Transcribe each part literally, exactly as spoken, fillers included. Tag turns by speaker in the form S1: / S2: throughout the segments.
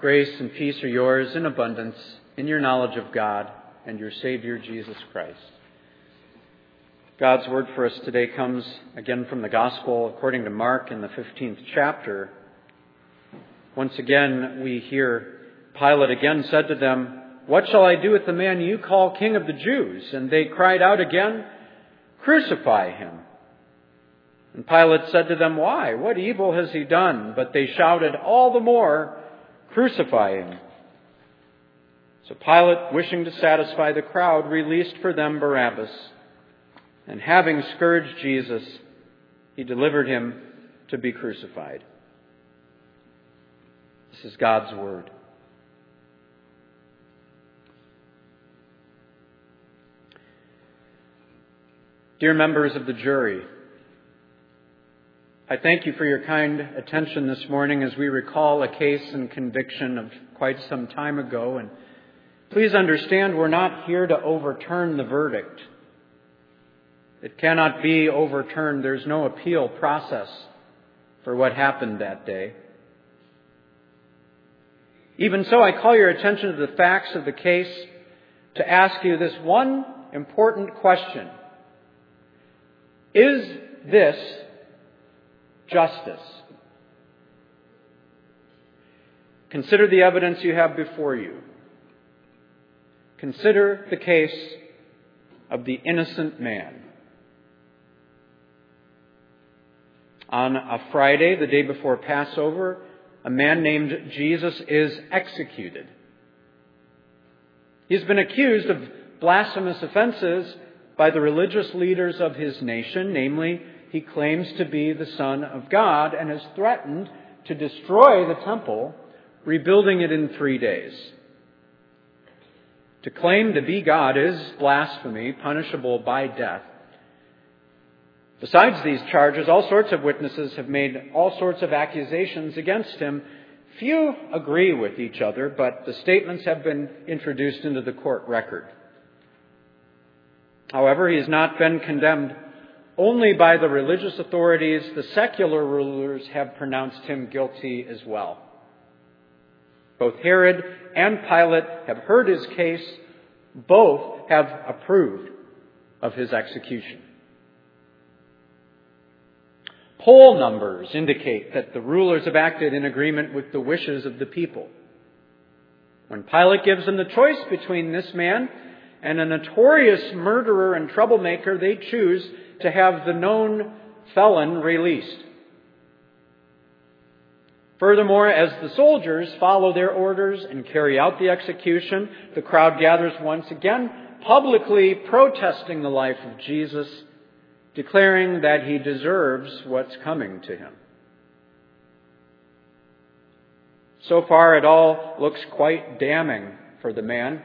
S1: Grace and peace are yours in abundance in your knowledge of God and your Savior, Jesus Christ. God's word for us today comes again from the Gospel according to Mark in the fifteenth chapter. Once again, we hear Pilate again said to them, "What shall I do with the man you call King of the Jews?" And they cried out again, "Crucify him." And Pilate said to them, "Why? What evil has he done?" But they shouted all the more, "Crucify him." So Pilate, wishing to satisfy the crowd, released for them Barabbas. And having scourged Jesus, he delivered him to be crucified. This is God's word. Dear members of the jury, I thank you for your kind attention this morning as we recall a case and conviction of quite some time ago. And please understand, we're not here to overturn the verdict. It cannot be overturned. There's no appeal process for what happened that day. Even so, I call your attention to the facts of the case to ask you this one important question. Is this justice? Consider the evidence you have before you. Consider the case of the innocent man. On a Friday, the day before Passover, a man named Jesus is executed. He's been accused of blasphemous offenses by the religious leaders of his nation. Namely, he claims to be the Son of God and has threatened to destroy the temple, rebuilding it in three days. To claim to be God is blasphemy, punishable by death. Besides these charges, all sorts of witnesses have made all sorts of accusations against him. Few agree with each other, but the statements have been introduced into the court record. However, he has not been condemned only by the religious authorities. The secular rulers have pronounced him guilty as well. Both Herod and Pilate have heard his case. Both have approved of his execution. Poll numbers indicate that the rulers have acted in agreement with the wishes of the people. When Pilate gives them the choice between this man and a notorious murderer and troublemaker, they choose to have the known felon released. Furthermore, as the soldiers follow their orders and carry out the execution, the crowd gathers once again, publicly protesting the life of Jesus, declaring that he deserves what's coming to him. So far, it all looks quite damning for the man.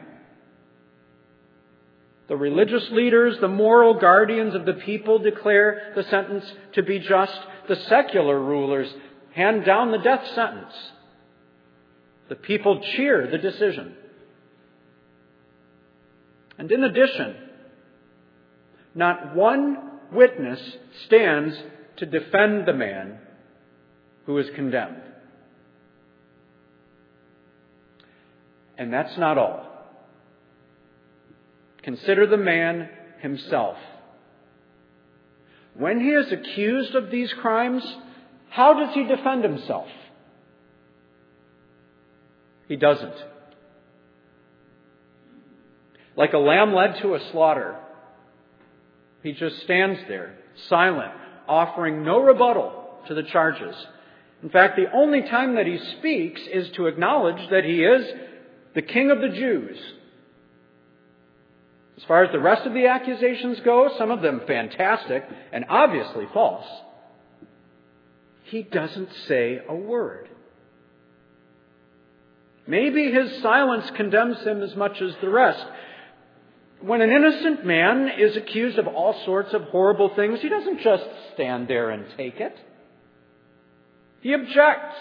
S1: The religious leaders, the moral guardians of the people, declare the sentence to be just. The secular rulers hand down the death sentence. The people cheer the decision. And in addition, not one witness stands to defend the man who is condemned. And that's not all. Consider the man himself. When he is accused of these crimes, how does he defend himself? He doesn't. Like a lamb led to a slaughter, he just stands there, silent, offering no rebuttal to the charges. In fact, the only time that he speaks is to acknowledge that he is the King of the Jews. As far as the rest of the accusations go, some of them fantastic and obviously false, he doesn't say a word. Maybe his silence condemns him as much as the rest. When an innocent man is accused of all sorts of horrible things, he doesn't just stand there and take it. He objects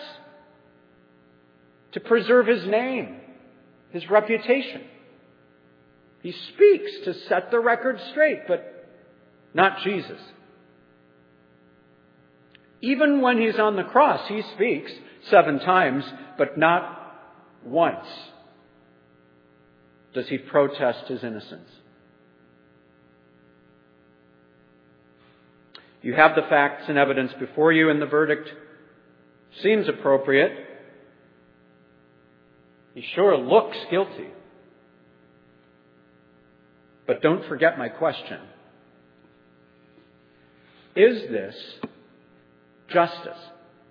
S1: to preserve his name, his reputation. He speaks to set the record straight, but not Jesus. Even when he's on the cross, he speaks seven times, but not once does he protest his innocence. You have the facts and evidence before you, and the verdict seems appropriate. He sure looks guilty. But don't forget my question. Is this justice?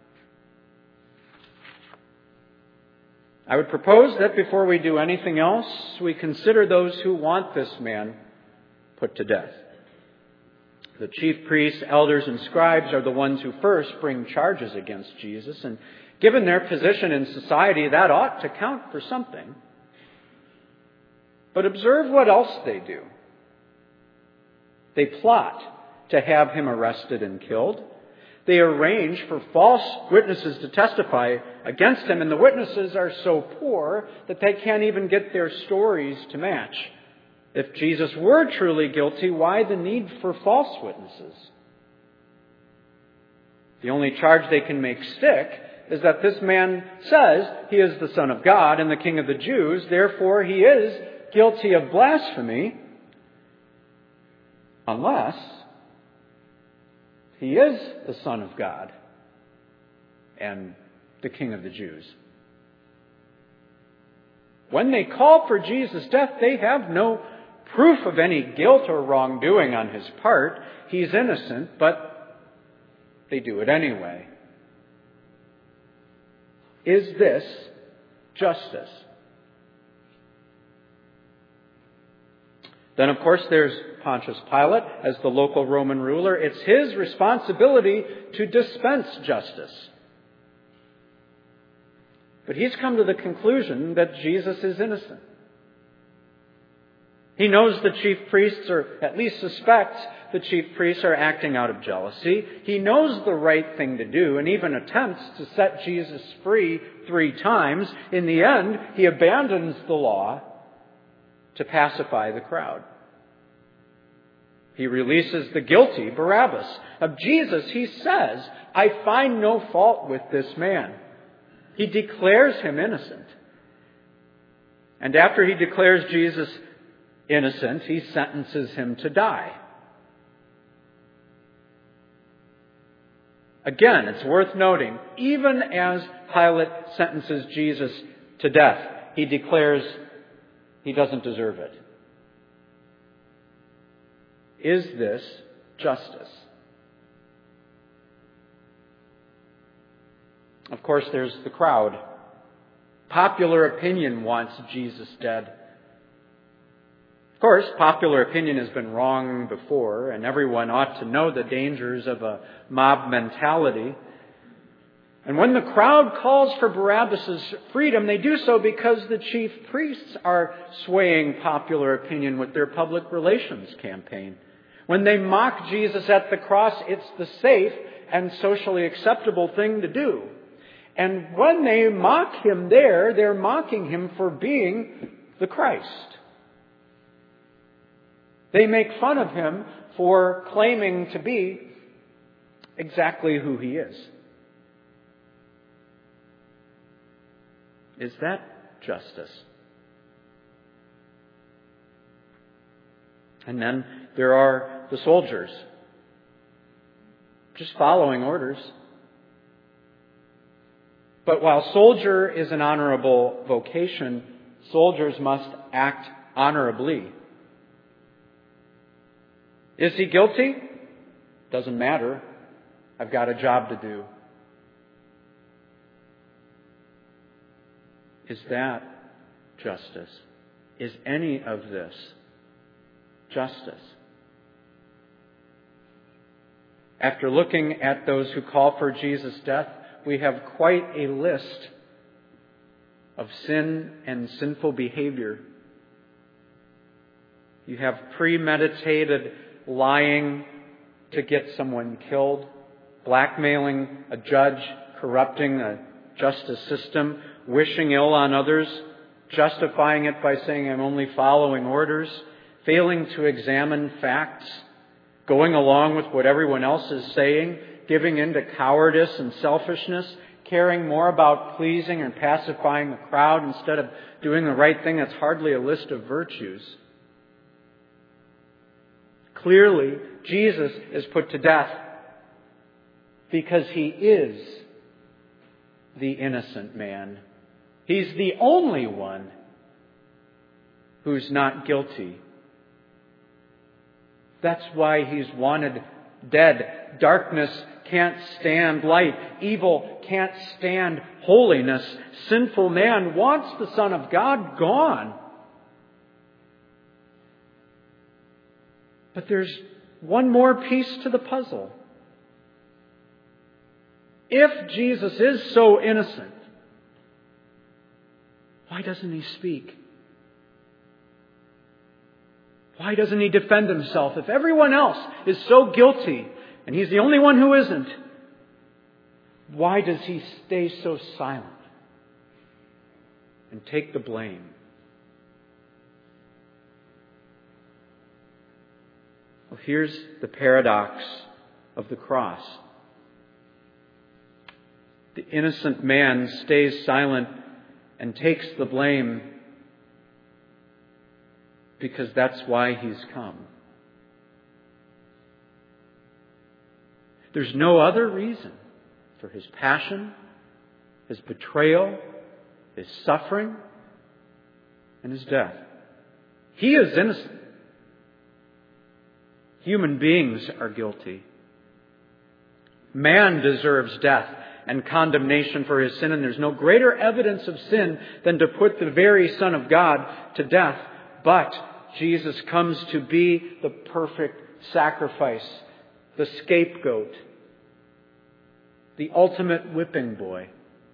S1: I would propose that before we do anything else, we consider those who want this man put to death. The chief priests, elders, and scribes are the ones who first bring charges against Jesus, and given their position in society, that ought to count for something. But observe what else they do. They plot to have him arrested and killed. They arrange for false witnesses to testify against him, and the witnesses are so poor that they can't even get their stories to match. If Jesus were truly guilty, why the need for false witnesses? The only charge they can make stick is that this man says he is the Son of God and the King of the Jews, therefore he is guilty of blasphemy, unless he is the Son of God and the King of the Jews. When they call for Jesus' death, they have no proof of any guilt or wrongdoing on his part. He's innocent, but they do it anyway. Is this justice? Then, of course, there's Pontius Pilate as the local Roman ruler. It's his responsibility to dispense justice. But he's come to the conclusion that Jesus is innocent. He knows the chief priests, or at least suspects the chief priests are acting out of jealousy. He knows the right thing to do and even attempts to set Jesus free three times. In the end, he abandons the law to pacify the crowd. He releases the guilty Barabbas. Of Jesus, he says, I find no fault with this man. He declares him innocent. And after he declares Jesus innocent, he sentences him to die. Again, it's worth noting, even as Pilate sentences Jesus to death, he declares he doesn't deserve it. Is this justice? Of course, there's the crowd. Popular opinion wants Jesus dead. Of course, popular opinion has been wrong before, and everyone ought to know the dangers of a mob mentality. And when the crowd calls for Barabbas' freedom, they do so because the chief priests are swaying popular opinion with their public relations campaign. When they mock Jesus at the cross, it's the safe and socially acceptable thing to do. And when they mock him there, they're mocking him for being the Christ. They make fun of him for claiming to be exactly who he is. Is that justice? And then there are the soldiers, just following orders. But while soldier is an honorable vocation, soldiers must act honorably. Is he guilty? Doesn't matter. I've got a job to do. Is that justice? Is any of this justice? After looking at those who call for Jesus' death, we have quite a list of sin and sinful behavior. You have premeditated lying to get someone killed, blackmailing a judge, corrupting a justice system, wishing ill on others, justifying it by saying, I'm only following orders, failing to examine facts, going along with what everyone else is saying, giving in to cowardice and selfishness, caring more about pleasing and pacifying the crowd instead of doing the right thing. That's hardly a list of virtues. Clearly, Jesus is put to death because He is the innocent man. He's the only one who's not guilty. That's why He's wanted dead. Darkness can't stand light. Evil can't stand holiness. Sinful man wants the Son of God gone. But there's one more piece to the puzzle. If Jesus is so innocent, why doesn't He speak? Why doesn't He defend Himself? If everyone else is so guilty and He's the only one who isn't, why does He stay so silent and take the blame? Well, here's the paradox of the cross. The innocent man stays silent and takes the blame because that's why He's come. There's no other reason for His passion, His betrayal, His suffering, and His death. He is innocent. Human beings are guilty. Man deserves death and condemnation for his sin, and there's no greater evidence of sin than to put the very Son of God to death. But Jesus comes to be the perfect sacrifice, the scapegoat, the ultimate whipping boy.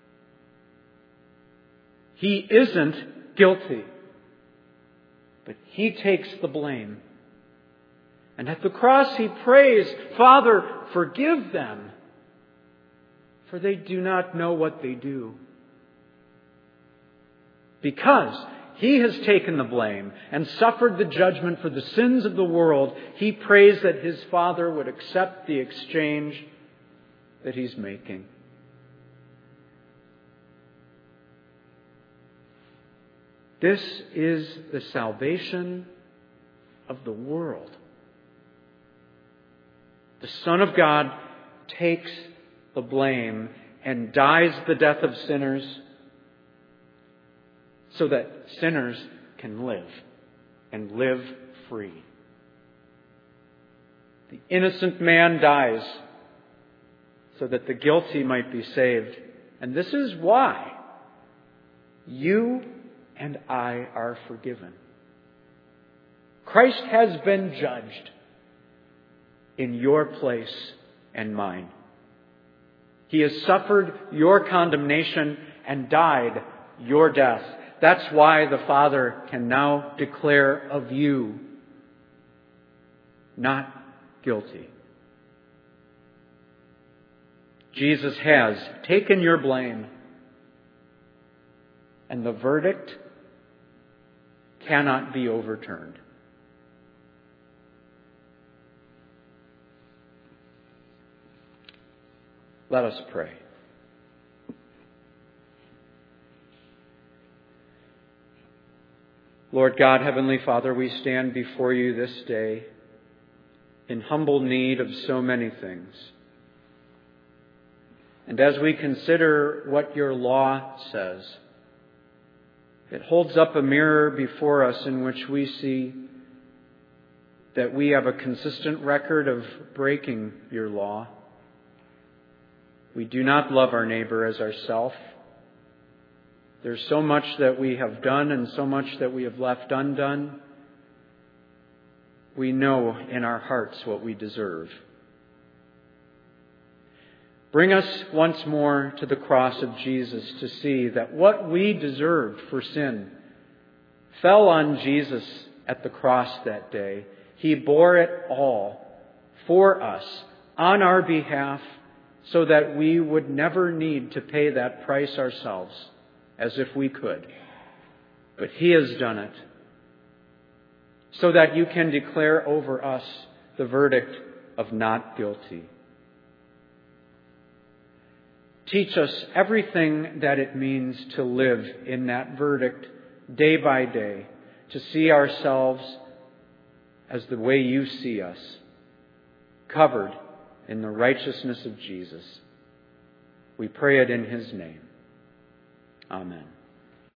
S1: He isn't guilty, but He takes the blame. And at the cross He prays, "Father, forgive them, for they do not know what they do." Because He has taken the blame and suffered the judgment for the sins of the world, He prays that His Father would accept the exchange that He's making. This is the salvation of the world. The Son of God takes the blame and dies the death of sinners so that sinners can live and live free. The innocent man dies so that the guilty might be saved. And this is why you and I are forgiven. Christ has been judged in your place and mine. He has suffered your condemnation and died your death. That's why the Father can now declare of you, not guilty. Jesus has taken your blame, and the verdict cannot be overturned. Let us pray. Lord God, Heavenly Father, we stand before You this day in humble need of so many things. And as we consider what Your law says, it holds up a mirror before us in which we see that we have a consistent record of breaking Your law. We do not love our neighbor as ourself. There's so much that we have done and so much that we have left undone. We know in our hearts what we deserve. Bring us once more to the cross of Jesus to see that what we deserved for sin fell on Jesus at the cross that day. He bore it all for us on our behalf, so that we would never need to pay that price ourselves, as if we could. But He has done it, so that You can declare over us the verdict of not guilty. Teach us everything that it means to live in that verdict day by day, to see ourselves as the way you see us, covered in the righteousness of Jesus. We pray it in His name. Amen.